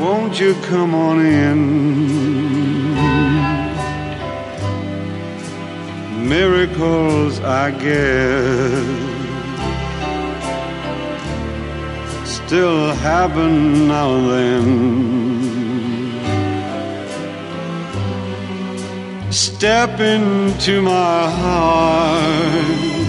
won't you come on in? Miracles, I guess, still happen now and then. Step into my heart,